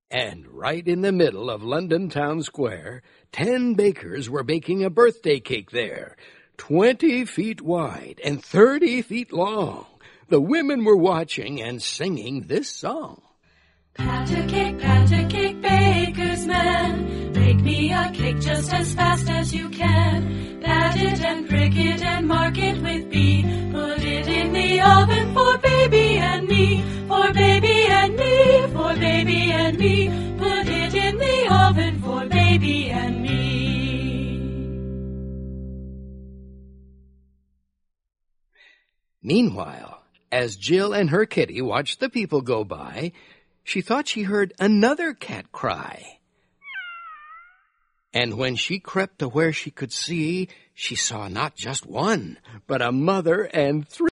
And right in the middle of London Town Square, 10 bakers were baking a birthday cake there, 20 feet wide and 30 feet long. The women were watching and singing this song. Pat a cake, baker's man. Bake me a cake just as fast as you can. Pat it and prick it and mark it with B. Put it in the oven for baby and me. For baby and me, for baby and me. Put it in the oven for baby and me. Meanwhile, as Jill and her kitty watched the people go by, she thought she heard another cat cry. And when she crept to where she could see, she saw not just one, but a mother and 3